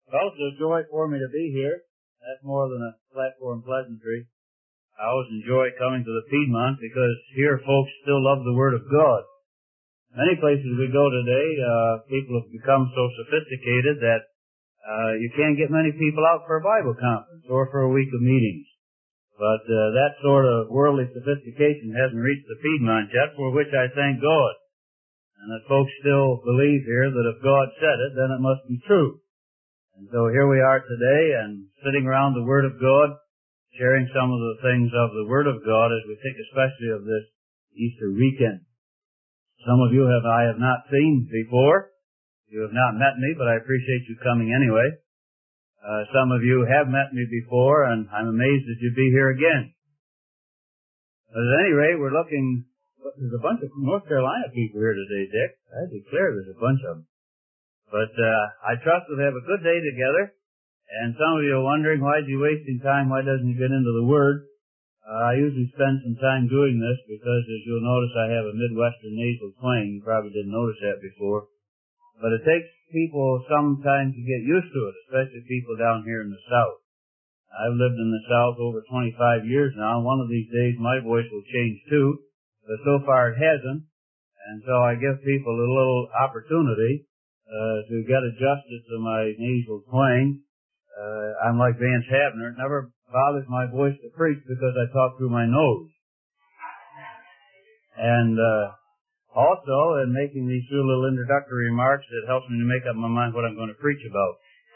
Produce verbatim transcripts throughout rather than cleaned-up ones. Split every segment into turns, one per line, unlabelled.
Well, it's a joy for me to be here. That's more than a platform pleasantry. I always enjoy coming to the Piedmont because here folks still love the Word of God. Many places we go today, uh, people have become so sophisticated that uh, you can't get many people out for a Bible conference or for a week of meetings. But uh, that sort of worldly sophistication hasn't reached the Piedmont yet, for which I thank God. And that folks still believe here that if God said it, then it must be true. And so here we are today and sitting around the Word of God, sharing some of the things of the Word of God as we think especially of this Easter weekend. Some of you have I have not seen before. You have not met me, but I appreciate you coming anyway. Uh, some of you have met me before, and I'm amazed that you'd be here again. But at any rate, we're looking, there's a bunch of North Carolina people here today, Dick. I declare there's a bunch of them. But uh, I trust we'll have a good day together. And some of you are wondering, why is he wasting time? Why doesn't he get into the Word? Uh, I usually spend some time doing this because, as you'll notice, I have a Midwestern nasal twang. You probably didn't notice that before. But it takes people some time to get used to it, especially people down here in the South. I've lived in the South over twenty-five years now. One of these days my voice will change too, but so far it hasn't. And so I give people a little opportunity Uh, to get adjusted to my nasal twang. Uh, I'm like Vance Havner. It never bothers my voice to preach because I talk through my nose. And, uh, also in making these few little introductory remarks, it helps me to make up my mind what I'm going to preach about.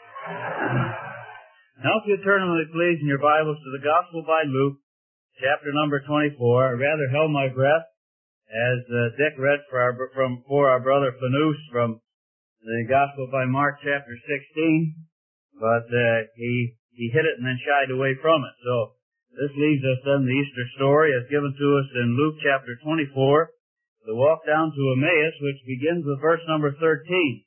Now if you turn with me please in your Bibles to the Gospel by Luke, chapter number twenty-four. I rather held my breath as uh, Dick read for our, from, for our brother Fanous from the Gospel by Mark chapter sixteen, but uh, he he hit it and then shied away from it. So this leaves us then the Easter story as given to us in Luke chapter twenty-four, the walk down to Emmaus, which begins with verse number thirteen.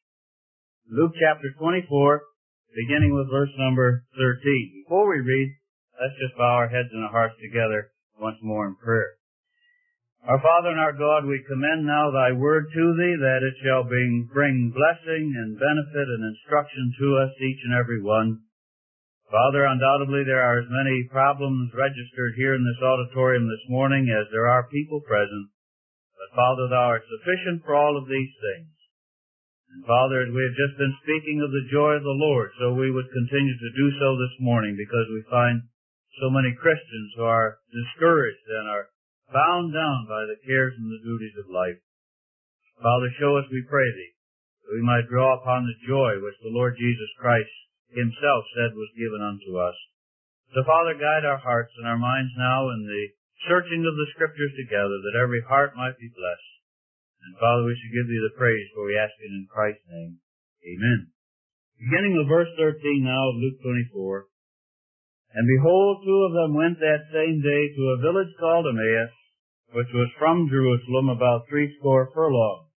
Luke chapter twenty-four, beginning with verse number thirteen. Before we read, let's just bow our heads and our hearts together once more in prayer. Our Father and our God, we commend now thy word to thee, that it shall bring, bring blessing and benefit and instruction to us, each and every one. Father, undoubtedly there are as many problems registered here in this auditorium this morning as there are people present. But Father, thou art sufficient for all of these things. And Father, as we have just been speaking of the joy of the Lord, so we would continue to do so this morning, because we find so many Christians who are discouraged and are bound down by the cares and the duties of life. Father, show us, we pray thee, that we might draw upon the joy which the Lord Jesus Christ himself said was given unto us. So, Father, guide our hearts and our minds now in the searching of the Scriptures together, that every heart might be blessed. And, Father, we should give thee the praise, for we ask it in Christ's name. Amen. Beginning with verse thirteen now of Luke twenty-four. And behold, two of them went that same day to a village called Emmaus, which was from Jerusalem about threescore furlongs.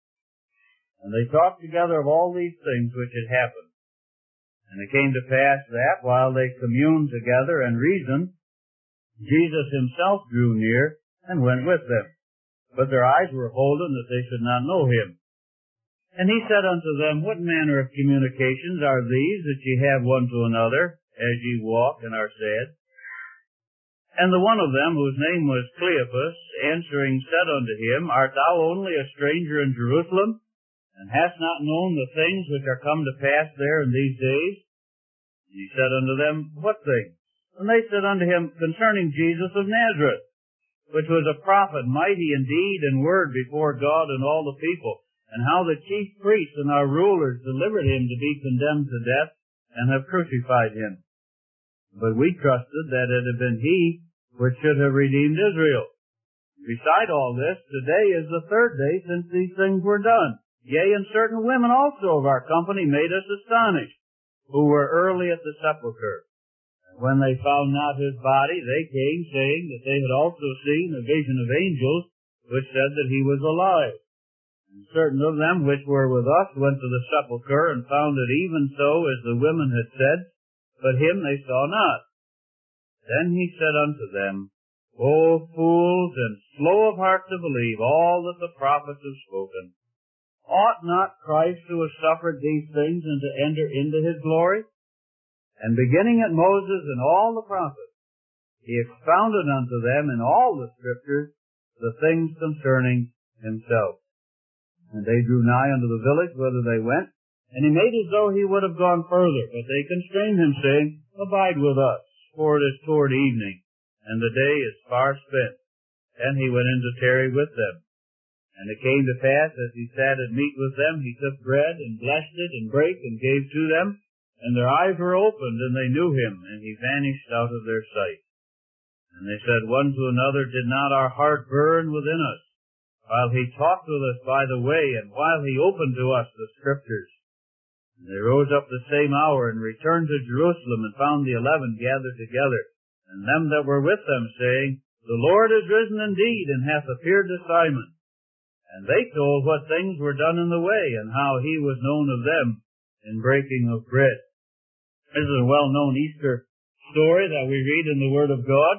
And they talked together of all these things which had happened. And it came to pass that, while they communed together and reasoned, Jesus himself drew near and went with them. But their eyes were holden that they should not know him. And he said unto them, What manner of communications are these that ye have one to another, as ye walk and are sad? And the one of them, whose name was Cleopas, answering said unto him, Art thou only a stranger in Jerusalem, and hast not known the things which are come to pass there in these days? And he said unto them, What things? And they said unto him, Concerning Jesus of Nazareth, which was a prophet, mighty in deed and word before God and all the people, and how the chief priests and our rulers delivered him to be condemned to death, and have crucified him. But we trusted that it had been he which should have redeemed Israel. Beside all this, today is the third day since these things were done. Yea, and certain women also of our company made us astonished, who were early at the sepulchre. And when they found not his body, they came, saying that they had also seen a vision of angels, which said that he was alive. And certain of them which were with us went to the sepulchre, and found it even so as the women had said, but him they saw not. Then he said unto them, O fools, and slow of heart to believe all that the prophets have spoken. Ought not Christ to have suffered these things and to enter into his glory? And beginning at Moses and all the prophets, he expounded unto them in all the Scriptures the things concerning himself. And they drew nigh unto the village whither they went, and he made as though he would have gone further, but they constrained him, saying, Abide with us, for it is toward evening, and the day is far spent. Then he went in to tarry with them. And it came to pass, as he sat at meat with them, he took bread, and blessed it, and brake, and gave to them. And their eyes were opened, and they knew him, and he vanished out of their sight. And they said one to another, Did not our heart burn within us, while he talked with us by the way, and while he opened to us the Scriptures? And they rose up the same hour, and returned to Jerusalem, and found the eleven gathered together, and them that were with them, saying, The Lord is risen indeed, and hath appeared to Simon. And they told what things were done in the way, and how he was known of them in breaking of bread. This is a well-known Easter story that we read in the Word of God,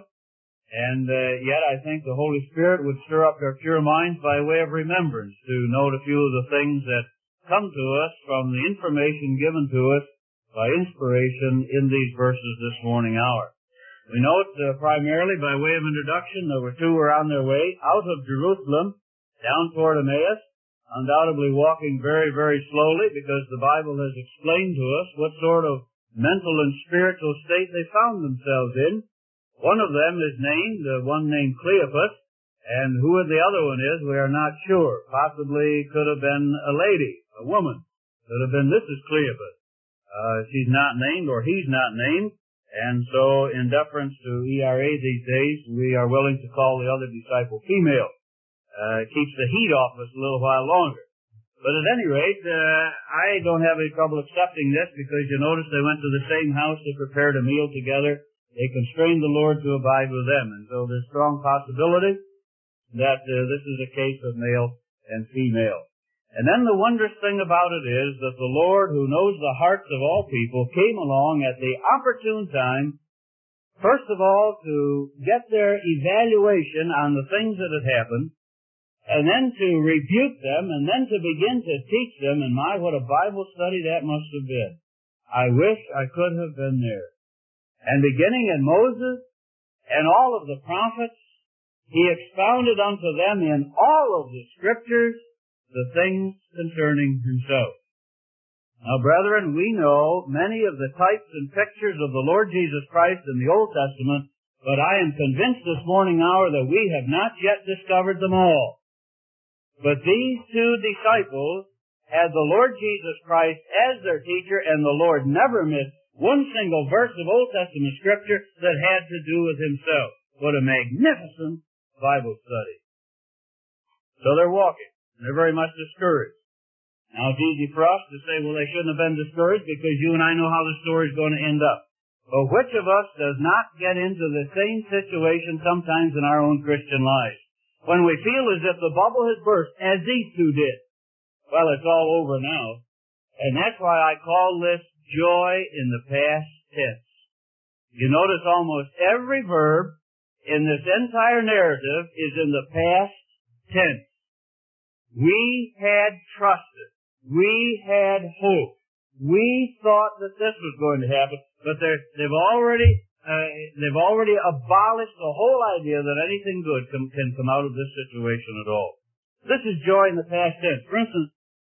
and uh, yet I think the Holy Spirit would stir up our pure minds by way of remembrance to note a few of the things that come to us from the information given to us by inspiration in these verses this morning hour. We note uh, primarily by way of introduction, there were two who were on their way out of Jerusalem down toward Emmaus, undoubtedly walking very, very slowly, because the Bible has explained to us what sort of mental and spiritual state they found themselves in. One of them is named, uh, one named Cleopas, and who the other one is, we are not sure. Possibly could have been a lady, a woman. Could have been Missus Cleopas. Uh, she's not named, or he's not named, and so in deference to E R A these days, we are willing to call the other disciple female. Uh, keeps the heat off us a little while longer. But at any rate, uh, I don't have any trouble accepting this, because you notice they went to the same house to prepare a meal together. They constrained the Lord to abide with them. And so there's strong possibility that uh, this is a case of male and female. And then the wondrous thing about it is that the Lord, who knows the hearts of all people, came along at the opportune time, first of all, to get their evaluation on the things that had happened, and then to rebuke them, and then to begin to teach them. And my, what a Bible study that must have been. I wish I could have been there. And beginning in Moses and all of the prophets, he expounded unto them in all of the Scriptures the things concerning himself. Now, brethren, we know many of the types and pictures of the Lord Jesus Christ in the Old Testament, but I am convinced this morning hour that we have not yet discovered them all. But these two disciples had the Lord Jesus Christ as their teacher, and the Lord never missed one single verse of Old Testament Scripture that had to do with himself. What a magnificent Bible study. So they're walking, and they're very much discouraged. Now, it's easy for us to say, well, they shouldn't have been discouraged, because you and I know how the story's going to end up. But which of us does not get into the same situation sometimes in our own Christian lives? When we feel as if the bubble has burst, as these two did. Well, it's all over now. And that's why I call this joy in the past tense. You notice almost every verb in this entire narrative is in the past tense. We had trusted. We had hope. We thought that this was going to happen, but they've already Uh, they've already abolished the whole idea that anything good can, can come out of this situation at all. This is joy in the past tense. For instance,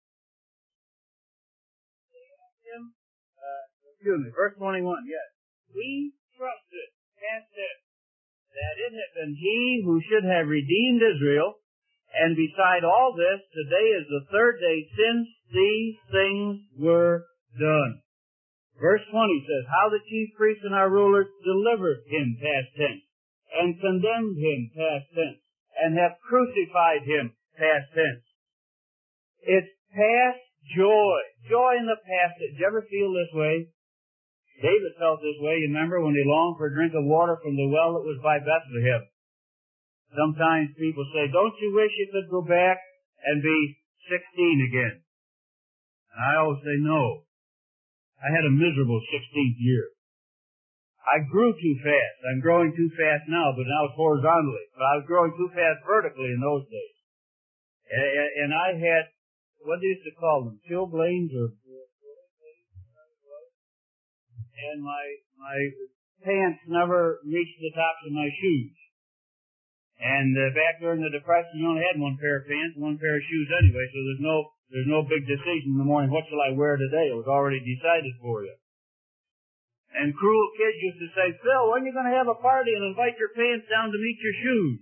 uh, excuse me, verse twenty-one, yes. We trusted, past tense, that it had been he who should have redeemed Israel, and beside all this, today is the third day since these things were done. Verse twenty says, how the chief priests and our rulers delivered him, past tense, and condemned him, past tense, and have crucified him, past tense. It's past joy. Joy in the past. Did you ever feel this way? David felt this way, you remember, when he longed for a drink of water from the well that was by Bethlehem. Sometimes people say, don't you wish you could go back and be sixteen again? And I always say no. I had a miserable sixteenth year. I grew too fast. I'm growing too fast now, but now it's horizontally. But I was growing too fast vertically in those days. And I had, what do you used to call them, chilblains or... and my my pants never reached the tops of my shoes. And uh, back during the Depression, you only had one pair of pants and one pair of shoes anyway, so there's no there's no big decision in the morning, what shall I wear today? It was already decided for you. And cruel kids used to say, Phil, when are you going to have a party and invite your pants down to meet your shoes?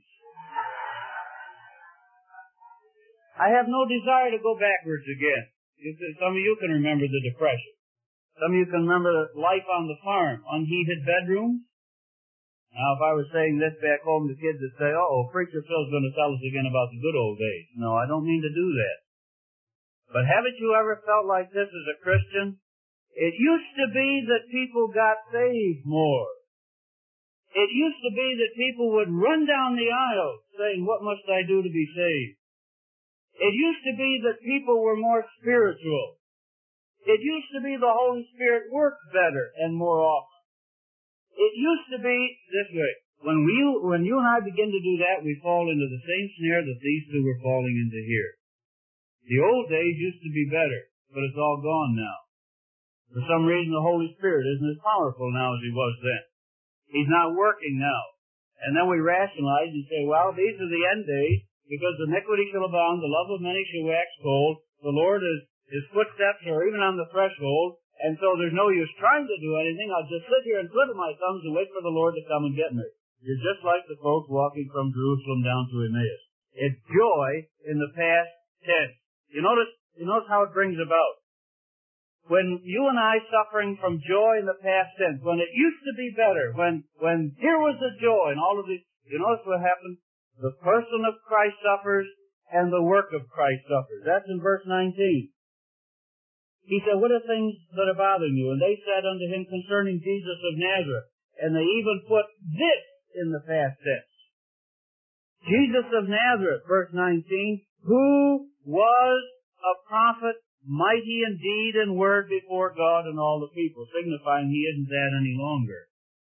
I have no desire to go backwards again. Some of you can remember the Depression. Some of you can remember life on the farm, unheated bedrooms. Now, if I was saying this back home, the kids would say, uh-oh, Preacher Phil's going to tell us again about the good old days. No, I don't mean to do that. But haven't you ever felt like this as a Christian? It used to be that people got saved more. It used to be that people would run down the aisle saying, what must I do to be saved? It used to be that people were more spiritual. It used to be the Holy Spirit worked better and more often. It used to be this way. When we, when you and I begin to do that, we fall into the same snare that these two were falling into here. The old days used to be better, but it's all gone now. For some reason, the Holy Spirit isn't as powerful now as he was then. He's not working now. And then we rationalize and say, well, these are the end days, because iniquity shall abound, the love of many shall wax cold, the Lord is, his footsteps are even on the threshold, and so there's no use trying to do anything. I'll just sit here and twiddle my thumbs and wait for the Lord to come and get me. You're just like the folks walking from Jerusalem down to Emmaus. It's joy in the past tense. You notice, you notice how it brings about. When you and I suffering from joy in the past tense, when it used to be better, when, when here was the joy and all of these, you notice what happened? The person of Christ suffers and the work of Christ suffers. That's in verse nineteen. He said, what are things that are bothering you? And they said unto him concerning Jesus of Nazareth. And they even put this in the past tense. Jesus of Nazareth, verse nineteen, who was a prophet, mighty in deed and word before God and all the people, signifying he isn't that any longer.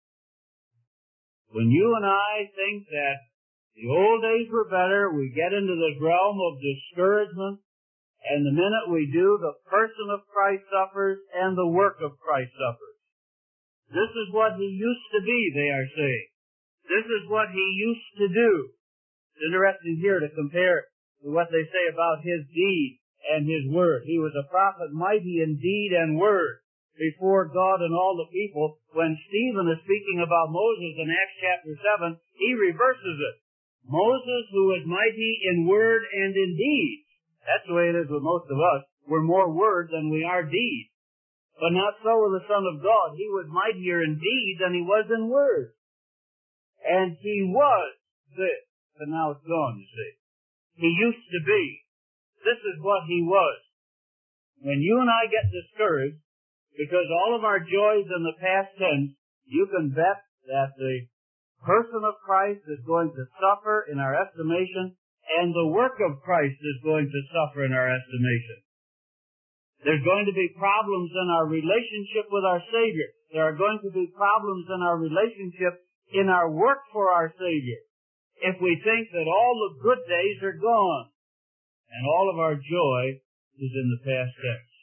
When you and I think that the old days were better, we get into the realm of discouragement. And the minute we do, the person of Christ suffers and the work of Christ suffers. This is what he used to be, they are saying. This is what he used to do. It's interesting here to compare to what they say about his deed and his word. He was a prophet mighty in deed and word before God and all the people. When Stephen is speaking about Moses in Acts chapter seven, he reverses it. Moses, who was mighty in word and in deed. That's the way it is with most of us. We're more word than we are deed. But not so with the Son of God. He was mightier in deed than he was in word. And he was this. But now it's gone, you see. He used to be. This is what he was. When you and I get discouraged, because all of our joys in the past tense, you can bet that the person of Christ is going to suffer in our estimation, and the work of Christ is going to suffer in our estimation. There's going to be problems in our relationship with our Savior. There are going to be problems in our relationship in our work for our Savior. If we think that all the good days are gone, and all of our joy is in the past tense.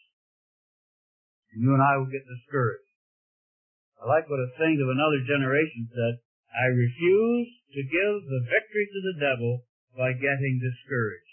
And you and I will get discouraged. I like what a saint of another generation said, I refuse to give the victory to the devil by getting discouraged.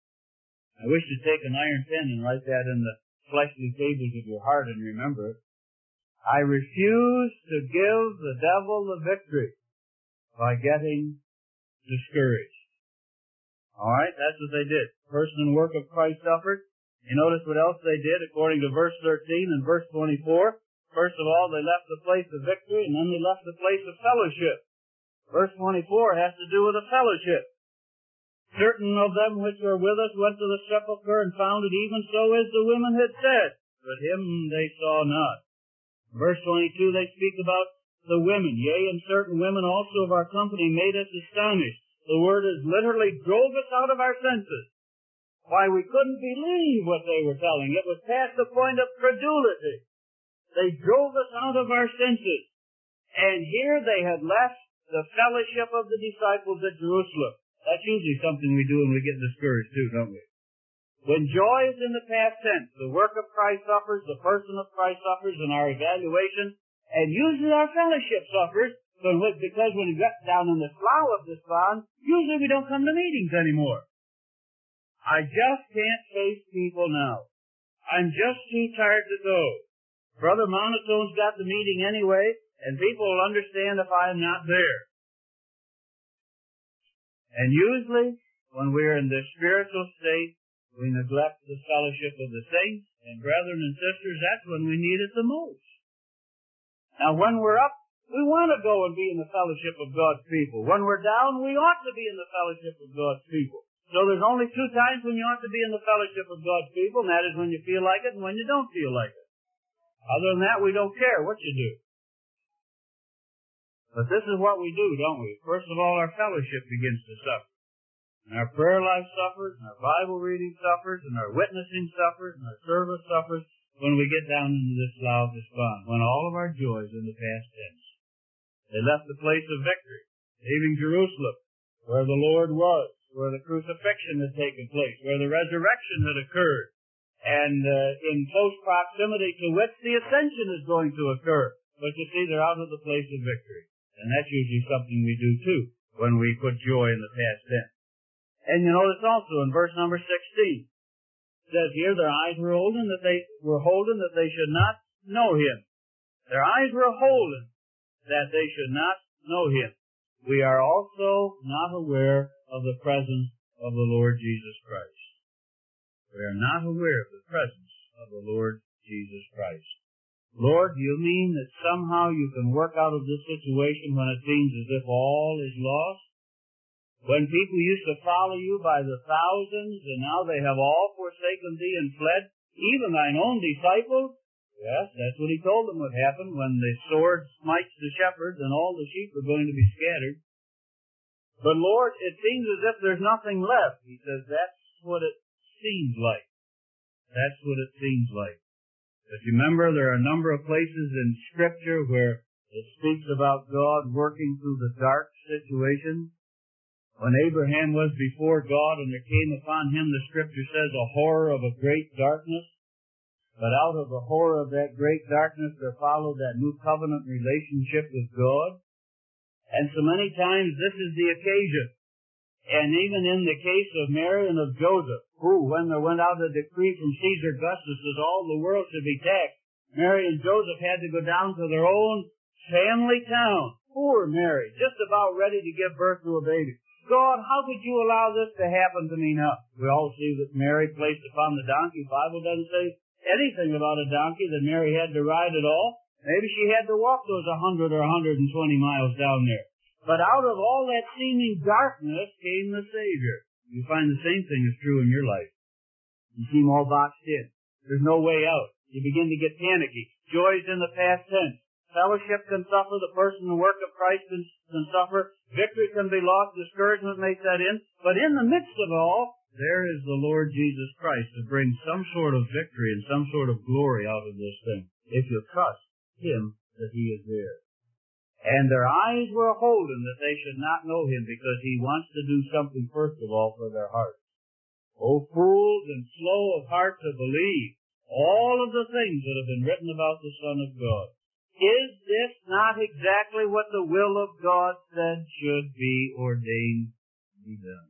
I wish to take an iron pen and write that in the fleshly tables of your heart and remember it. I refuse to give the devil the victory by getting discouraged. Alright, that's what they did. Person and work of Christ suffered. You notice what else they did according to verse thirteen and verse twenty-four. First of all, they left the place of victory and then they left the place of fellowship. Verse twenty-four has to do with a fellowship. Certain of them which were with us went to the sepulchre and found it even so as the women had said, but him they saw not. Verse twenty-two, they speak about the women. Yea, and certain women also of our company made us astonished. The word is literally drove us out of our senses. Why, we couldn't believe what they were telling. It was past the point of credulity. They drove us out of our senses. And here they had left the fellowship of the disciples at Jerusalem. That's usually something we do when we get discouraged too, don't we? When joy is in the past tense, the work of Christ suffers, the person of Christ suffers, and our evaluation And usually our fellowship suffers because when we get down in the slough of despond, usually we don't come to meetings anymore. I just can't face people now. I'm just too tired to go. Brother Monotone's got the meeting anyway, and people will understand if I'm not there. And usually, when we're in this spiritual state, we neglect the fellowship of the saints and brethren and sisters. That's when we need it the most. Now, when we're up, we want to go and be in the fellowship of God's people. When we're down, we ought to be in the fellowship of God's people. So there's only two times when you ought to be in the fellowship of God's people, and that is when you feel like it and when you don't feel like it. Other than that, we don't care what you do. But this is what we do, don't we? First of all, our fellowship begins to suffer. And our prayer life suffers, and our Bible reading suffers, and our witnessing suffers, and our service suffers when we get down into this slough of despond, when all of our joys in the past tense. They left the place of victory, leaving Jerusalem, where the Lord was, where the crucifixion had taken place, where the resurrection had occurred, and uh, in close proximity to which the ascension is going to occur. But you see, they're out of the place of victory. And that's usually something we do too, when we put joy in the past tense. And you notice also in verse number sixteen, it says here, their eyes were holden that they were holden that they should not know him. Their eyes were holden that they should not know him. We are also not aware of the presence of the Lord Jesus Christ. We are not aware of the presence of the Lord Jesus Christ. Lord, do you mean that somehow you can work out of this situation when it seems as if all is lost? When people used to follow you by the thousands, and now they have all forsaken thee and fled, even thine own disciples? Yes, that's what he told them would happen when the sword smites the shepherds and all the sheep are going to be scattered. But Lord, it seems as if there's nothing left. He says, that's what it seems like. That's what it seems like. If you remember, there are a number of places in Scripture where it speaks about God working through the dark situation. When Abraham was before God and there came upon him, the Scripture says, a horror of a great darkness. But out of the horror of that great darkness, there followed that new covenant relationship with God. And so many times this is the occasion. And even in the case of Mary and of Joseph, who, when there went out a decree from Caesar Augustus that all the world should be taxed, Mary and Joseph had to go down to their own family town. Poor Mary, just about ready to give birth to a baby. God, how could you allow this to happen to me now? We all see that Mary placed upon the donkey. The Bible doesn't say anything about a donkey, that Mary had to ride at all. Maybe she had to walk those one hundred or one hundred twenty miles down there. But out of all that seeming darkness came the Savior. You find the same thing is true in your life. You seem all boxed in. There's no way out. You begin to get panicky. Joy's in the past tense. Fellowship can suffer. The person and work of Christ can, can suffer. Victory can be lost. Discouragement may set in. But in the midst of all, there is the Lord Jesus Christ to bring some sort of victory and some sort of glory out of this thing, if you trust him that he is there. And their eyes were holden that they should not know him, because he wants to do something first of all for their hearts. O fools and slow of heart to believe all of the things that have been written about the Son of God. Is this not exactly what the will of God said should be ordained to be done?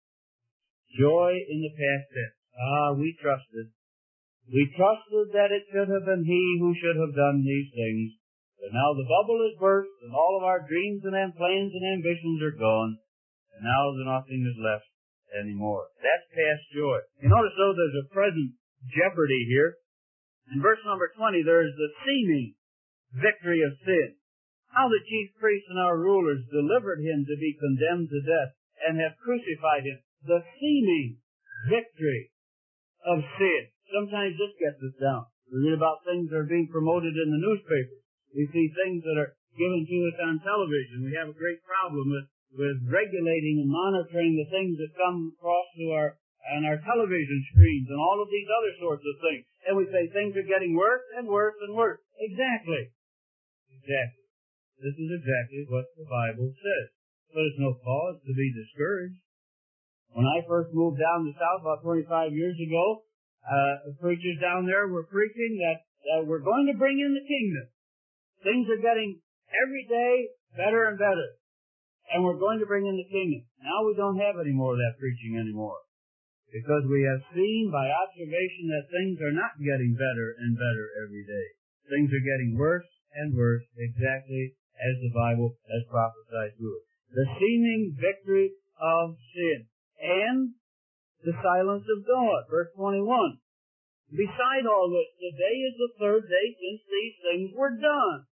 Joy in the past tense. Ah, we trusted. We trusted that it should have been he who should have done these things. But now the bubble is burst, and all of our dreams and plans and ambitions are gone, and now nothing is left anymore. That's past joy. You notice, though, there's a present jeopardy here. In verse number twenty, there's the seeming victory of sin. How the chief priests and our rulers delivered him to be condemned to death and have crucified him. The seeming victory of sin. Sometimes this gets us down. We read about things that are being promoted in the newspapers. We see things that are given to us on television. We have a great problem with, with regulating and monitoring the things that come across to our on our television screens and all of these other sorts of things. And we say things are getting worse and worse and worse. Exactly. Exactly. This is exactly what the Bible says. But it's no cause to be discouraged. When I first moved down the South about twenty-five years ago, uh, the preachers down there were preaching that uh, we're going to bring in the kingdom. Things are getting every day better and better. And we're going to bring in the kingdom. Now we don't have any more of that preaching anymore. Because we have seen by observation that things are not getting better and better every day. Things are getting worse and worse, exactly as the Bible has prophesied to us. The seeming victory of sin and the silence of God. Verse twenty-one. Beside all this, today is the third day since these things were done.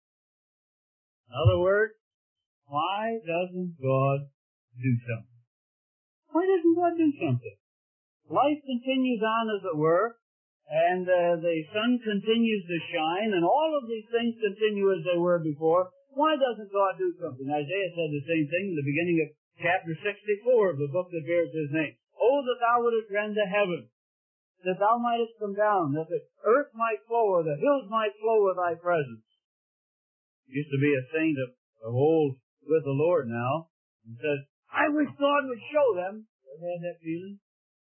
In other words, why doesn't God do something? Why doesn't God do something? Life continues on, as it were, and uh, the sun continues to shine, and all of these things continue as they were before. Why doesn't God do something? Isaiah said the same thing in the beginning of chapter sixty-four of the book that bears his name. Oh, that thou wouldest rend the heavens, that thou mightest come down, that the earth might flow, or the hills might flow with thy presence. Used to be a saint of, of old with the Lord now, and says, I wish God would show them. Ever had that feeling?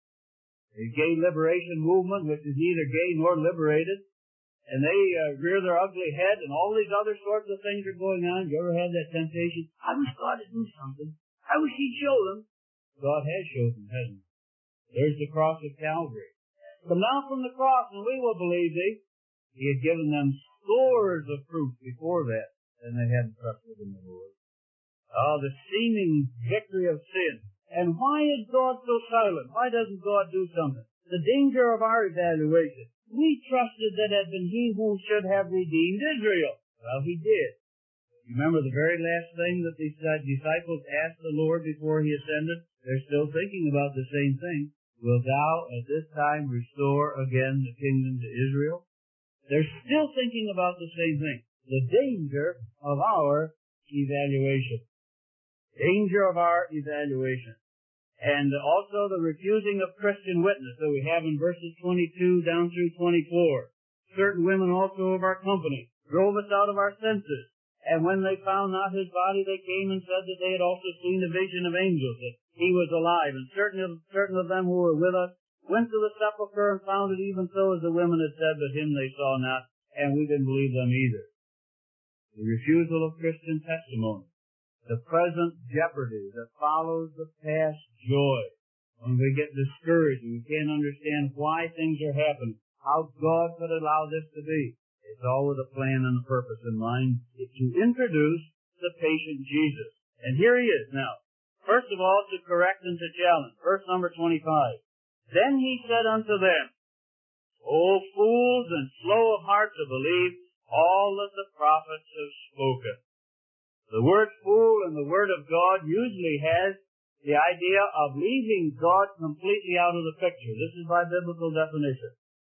The gay liberation movement, which is neither gay nor liberated, and they uh, rear their ugly head, and all these other sorts of things are going on. You ever had that temptation? I wish God would do something. I wish He'd show them. God has showed them, hasn't He? There's the cross of Calvary. Come down from the cross, and we will believe Thee. He had given them scores of proof before that, and they hadn't trusted in the Lord. Ah, the seeming victory of sin. And why is God so silent? Why doesn't God do something? The danger of our evaluation. We trusted that it had been He who should have redeemed Israel. Well, He did. You remember the very last thing that the disciples asked the Lord before He ascended? They're still thinking about the same thing. Will Thou at this time restore again the kingdom to Israel? They're still thinking about the same thing. The danger of our evaluation. Danger of our evaluation. And also the refusing of Christian witness that we have in verses twenty-two down through twenty-four. Certain women also of our company drove us out of our senses. And when they found not His body, they came and said that they had also seen a vision of angels, that He was alive. And certain of, certain of them who were with us went to the sepulchre and found it even so as the women had said, but Him they saw not, and we didn't believe them either. The refusal of Christian testimony. The present jeopardy that follows the past joy. When we get discouraged and we can't understand why things are happening, how God could allow this to be. It's all with a plan and a purpose in mind. It's to introduce the patient Jesus. And here He is now. First of all, to correct and to challenge. Verse number twenty-five. Then He said unto them, O fools and slow of heart to believe all that the prophets have spoken. The word fool in the Word of God usually has the idea of leaving God completely out of the picture. This is by biblical definition.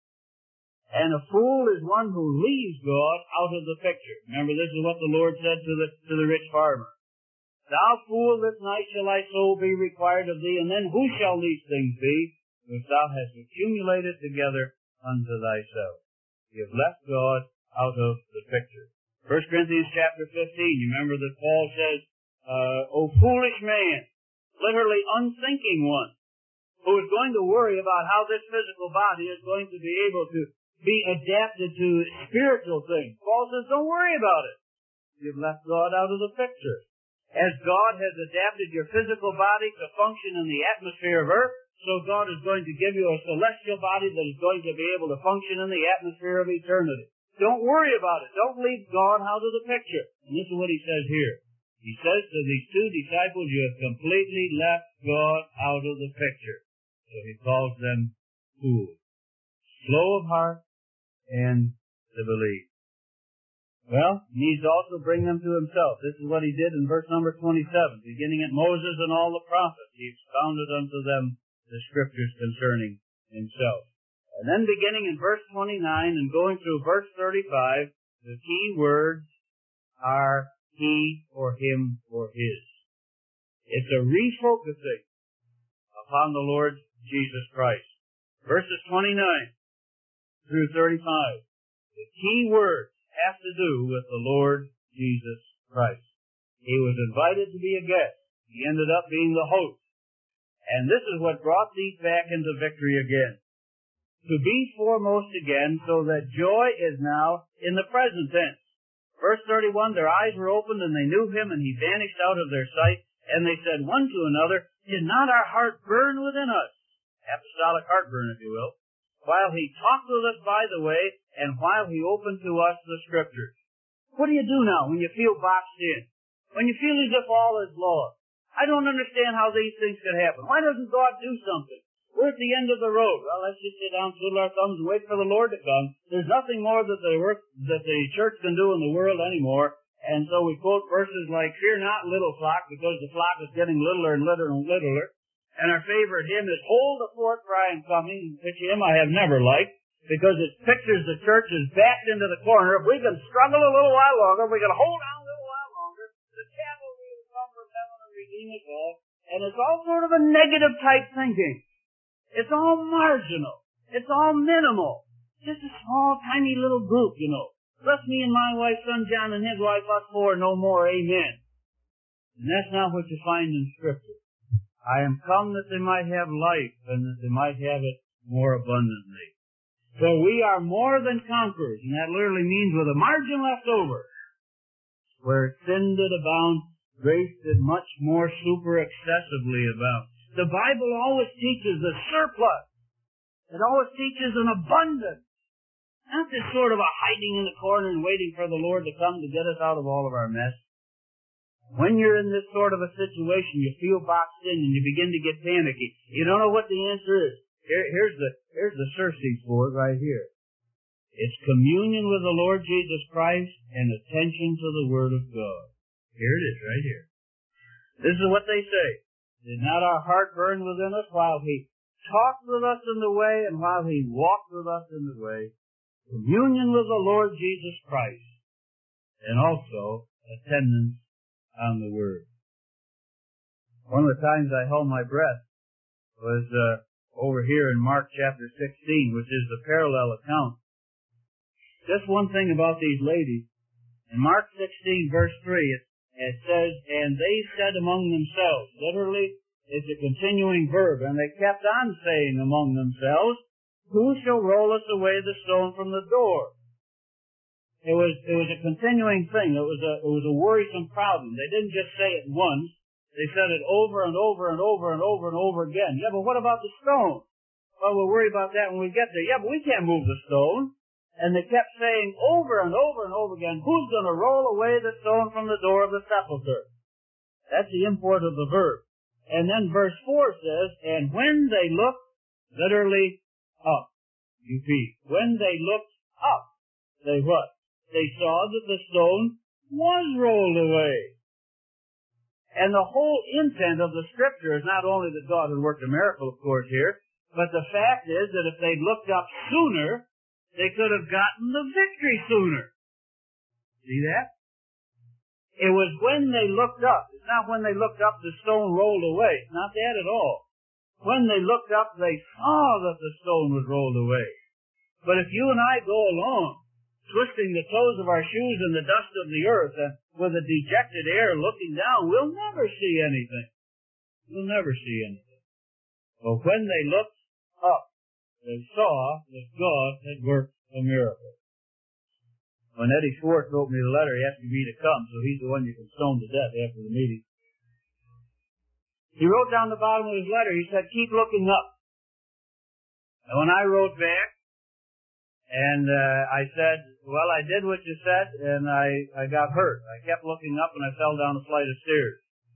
And a fool is one who leaves God out of the picture. Remember, this is what the Lord said to the, to the rich farmer. Thou fool, this night shall thy soul be required of thee, and then who shall these things be, which thou hast accumulated together unto thyself? You have left God out of the picture. First Corinthians chapter fifteen, you remember that Paul says, uh, O foolish man, literally unthinking one, who is going to worry about how this physical body is going to be able to be adapted to spiritual things. Paul says, don't worry about it. You've left God out of the picture. As God has adapted your physical body to function in the atmosphere of earth, so God is going to give you a celestial body that is going to be able to function in the atmosphere of eternity. Don't worry about it. Don't leave God out of the picture. And this is what He says here. He says to these two disciples, you have completely left God out of the picture. So He calls them fools. Slow of heart and to believe. Well, He needs to also bring them to Himself. This is what He did in verse number twenty-seven. Beginning at Moses and all the prophets, He expounded unto them the Scriptures concerning Himself. And then beginning in verse twenty-nine and going through verse thirty-five, the key words are He or Him or His. It's a refocusing upon the Lord Jesus Christ. Verses twenty-nine through thirty-five. The key words have to do with the Lord Jesus Christ. He was invited to be a guest. He ended up being the host. And this is what brought these back into victory again. To be foremost again, so that joy is now in the present tense. Verse thirty-one, their eyes were opened and they knew him, and he vanished out of their sight. And they said one to another, did not our heart burn within us? Apostolic heartburn, if you will. While he talked with us by the way, and while he opened to us the Scriptures. What do you do now when you feel boxed in? When you feel as if all is lost? I don't understand how these things could happen. Why doesn't God do something? We're at the end of the road. Well, let's just sit down, twiddle our thumbs, and wait for the Lord to come. There's nothing more that the work, that the church can do in the world anymore. And so we quote verses like, fear not, little flock, because the flock is getting littler and littler and littler. And our favorite hymn is, hold the fort, for I am coming, which hymn I have never liked, because it pictures the church as backed into the corner. If we can struggle a little while longer, if we can hold on a little while longer, the cavalry will come from heaven and redeem us all. And it's all sort of a negative type thinking. It's all marginal. It's all minimal. Just a small, tiny little group, you know. Bless me and my wife, son John, and his wife, us four, no more, amen. And that's not what you find in Scripture. I am come that they might have life, and that they might have it more abundantly. So we are more than conquerors, and that literally means with a margin left over. Where sin did abound, grace did much more super excessively abound. The Bible always teaches the surplus. It always teaches an abundance. Not this sort of a hiding in the corner and waiting for the Lord to come to get us out of all of our mess. When you're in this sort of a situation, you feel boxed in and you begin to get panicky. You don't know what the answer is. Here, here's the here's the surcease for it right here. It's communion with the Lord Jesus Christ and attention to the Word of God. Here it is, right here. This is what they say. Did not our heart burn within us while he talked with us in the way and while he walked with us in the way? Communion with the Lord Jesus Christ, and also attendance on the Word. One of the times I held my breath was uh, over here in Mark chapter sixteen, which is the parallel account. Just one thing about these ladies. In Mark sixteen, verse three, it, it says, and they said among themselves, literally, it's a continuing verb, and they kept on saying among themselves, who shall roll us away the stone from the door? It was, it was a continuing thing. It was a, it was a worrisome problem. They didn't just say it once. They said it over and over and over and over and over again. Yeah, but what about the stone? Well, we'll worry about that when we get there. Yeah, but we can't move the stone. And they kept saying over and over and over again, who's going to roll away the stone from the door of the sepulchre? That's the import of the verb. And then verse four says, and when they looked, literally, up, you see, when they looked up, they what? They saw that the stone was rolled away. And the whole intent of the Scripture is not only that God had worked a miracle, of course, here, but the fact is that if they'd looked up sooner, they could have gotten the victory sooner. See that? It was when they looked up. It's not when they looked up the stone rolled away. It's not that at all. When they looked up, they saw that the stone was rolled away. But if you and I go along, twisting the toes of our shoes in the dust of the earth and with a dejected air looking down, we'll never see anything. We'll never see anything. But when they looked up, they saw that God had worked a miracle. When Eddie Schwartz wrote me the letter, he asked me to come, so he's the one you can stone to death after the meeting. He wrote down the bottom of his letter, he said, keep looking up. And when I wrote back, and uh, I said, well, I did what you said, and I, I got hurt. I kept looking up, and I fell down a flight of stairs.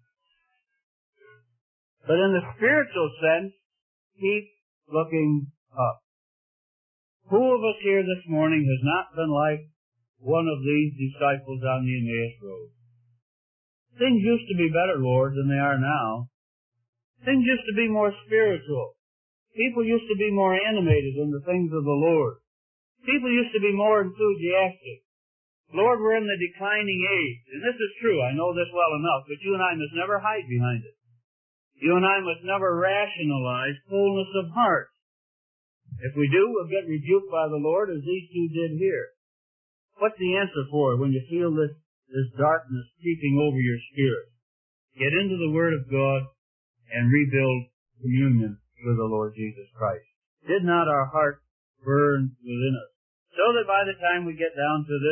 But in the spiritual sense, keep looking up. Who of us here this morning has not been like one of these disciples on the Emmaus Road? Things used to be better, Lord, than they are now. Things used to be more spiritual. People used to be more animated in the things of the Lord. People used to be more enthusiastic. Lord, we're in the declining age. And this is true. I know this well enough. But you and I must never hide behind it. You and I must never rationalize fullness of heart. If we do, we'll get rebuked by the Lord as these two did here. What's the answer for it when you feel this, this darkness creeping over your spirit? Get into the Word of God and rebuild communion with the Lord Jesus Christ. Did not our heart burn within us? So that by the time we get down to this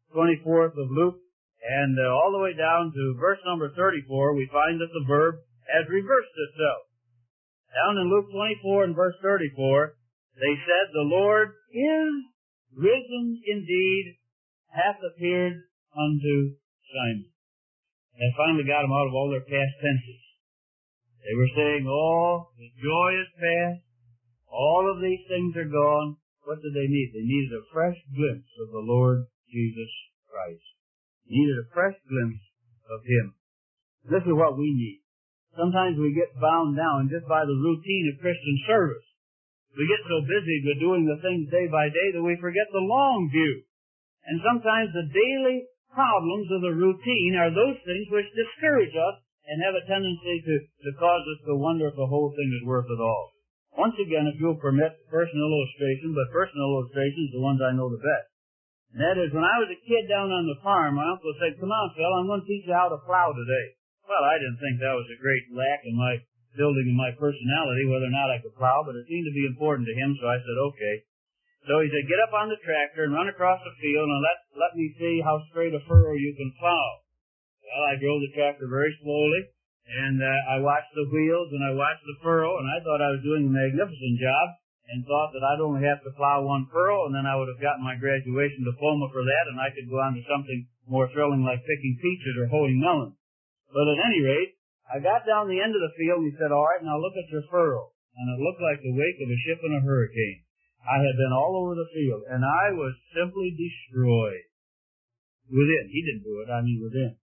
twenty-fourth of Luke, and uh, all the way down to verse number thirty-four, we find that the verb has reversed itself. Down in Luke twenty-four and verse thirty-four, they said, the Lord is risen indeed, hath appeared unto Simon. They finally got them out of all their past tenses. They were saying, oh, the joy is past, all of these things are gone. What did they need? They needed a fresh glimpse of the Lord Jesus Christ. They needed a fresh glimpse of Him. This is what we need. Sometimes we get bound down just by the routine of Christian service. We get so busy with doing the things day by day that we forget the long view. And sometimes the daily problems of the routine are those things which discourage us and have a tendency to, to cause us to wonder if the whole thing is worth it all. Once again, if you'll permit personal illustration, but personal illustrations are the ones I know the best. And that is, when I was a kid down on the farm, my uncle said, come on, Phil, I'm going to teach you how to plow today. Well, I didn't think that was a great lack in my building in my personality, whether or not I could plow, but it seemed to be important to him, so I said, okay. So he said, get up on the tractor and run across the field and let, let me see how straight a furrow you can plow. Well, I drove the tractor very slowly, and uh, I watched the wheels and I watched the furrow, and I thought I was doing a magnificent job and thought that I'd only have to plow one furrow, and then I would have gotten my graduation diploma for that, and I could go on to something more thrilling like picking peaches or hoeing melons. But at any rate, I got down the end of the field and he said, all right, now look at your furrow. And it looked like the wake of a ship in a hurricane. I had been all over the field, and I was simply destroyed. Within. He didn't do it, I mean within.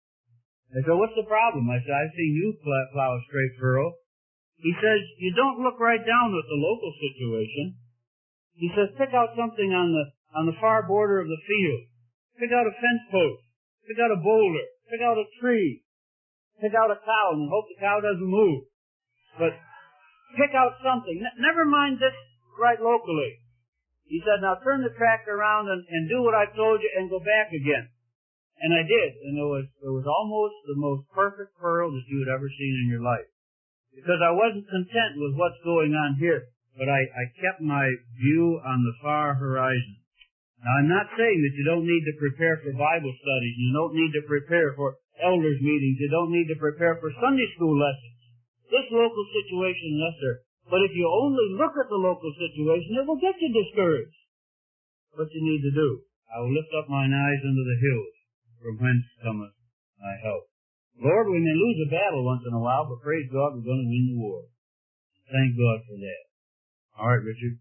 I said, what's the problem? I said, I've seen you plow a straight furrow. He says, you don't look right down at the local situation. He says, pick out something on the on the far border of the field. Pick out a fence post. Pick out a boulder. Pick out a tree. Pick out a cow and hope the cow doesn't move. But pick out something. N- never mind this right locally. He said, now turn the tractor around and, and do what I told you and go back again. And I did. And it was, it was almost the most perfect furrow that you had ever seen in your life. Because I wasn't content with what's going on here, but I, I kept my view on the far horizon. Now, I'm not saying that you don't need to prepare for Bible studies. You don't need to prepare for elders meetings. You don't need to prepare for Sunday school lessons. This local situation, yes, sir. But if you only look at the local situation, it will get you discouraged. What you need to do, I will lift up mine eyes unto the hills, from whence cometh my help. Lord, we may lose a battle once in a while, but praise God, we're going to win the war. Thank God for that. All right, Richard.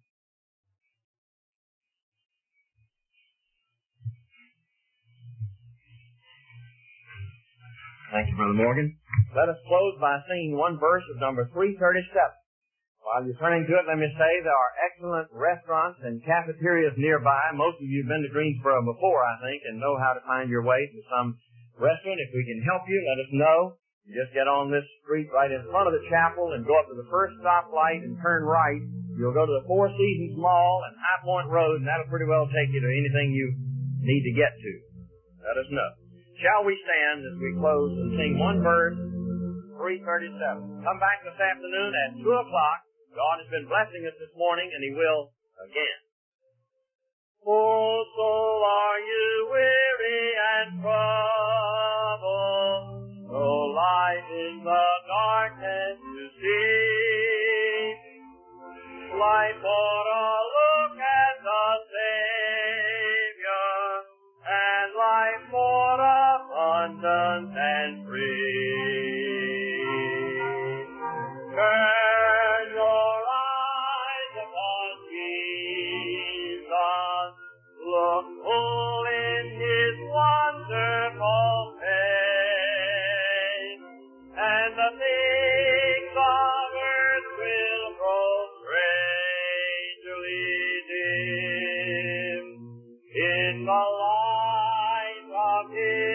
Thank you, Brother Morgan. Let us close by singing one verse of number three thirty-seven. While you're turning to it, let me say there are excellent restaurants and cafeterias nearby. Most of you have been to Greensboro before, I think, and know how to find your way to some restaurant. If we can help you, let us know. You just get on this street right in front of the chapel and go up to the first stoplight and turn right. You'll go to the Four Seasons Mall and High Point Road, and that'll pretty well take you to anything you need to get to. Let us know. Shall we stand as we close and sing one verse, three thirty-seven. Come back this afternoon at two o'clock. God has been blessing us this morning, and He will again. Oh, soul, are you weary and troubled? No light in the darkness you see. Light for a look at the Savior, and life more abundant and free. Turn your eyes upon Jesus, look full in His wonderful face, and the things of earth will grow strangely dim in the light of His